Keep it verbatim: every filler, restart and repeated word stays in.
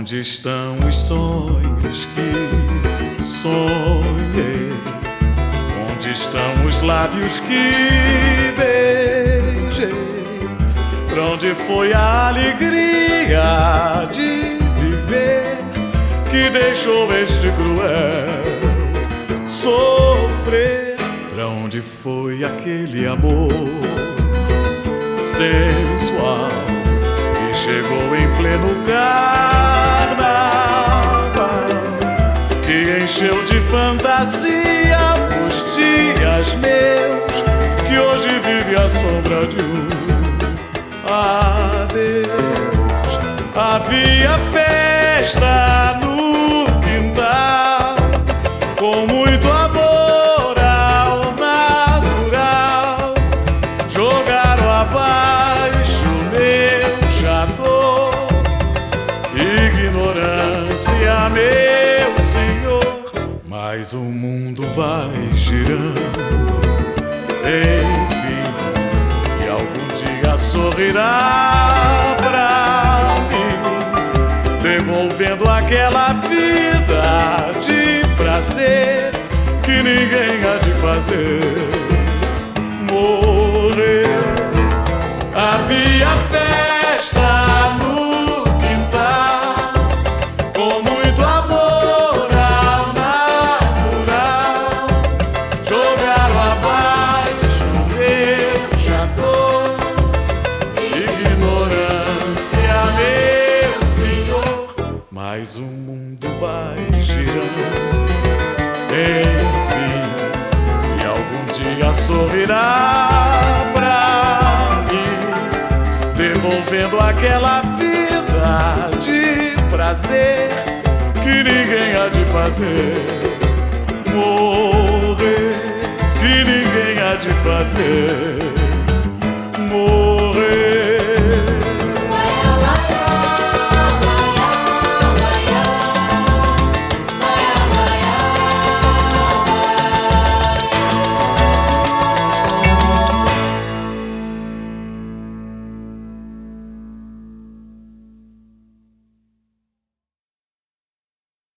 Onde estão os sonhos que sonhei? Onde estão os lábios que beijei? Pra onde foi a alegria de viver que deixou este cruel sofrer? Pra onde foi aquele amor sensual que chegou em pleno carnaval, que encheu de fantasia os dias meus, que hoje vive à sombra de um adeus? Havia festa no quintal, com muito amor ao natural. Jogaram abaixo meu chador, ignorância, meu senhor. Mas o mundo vai girando, enfim, e algum dia sorrirá pra mim, devolvendo aquela vida de prazer que ninguém há de fazer morrer. Havia festa no quintal, com muito amor ao natural. Jogaram abaixo meu chador, ignorância, meu senhor. Mas o mundo vai girando, enfim, e algum dia sorrirá pra mim, devolvendo aquela vida de prazer que ninguém há de fazer morrer, que ninguém há de fazer morrer.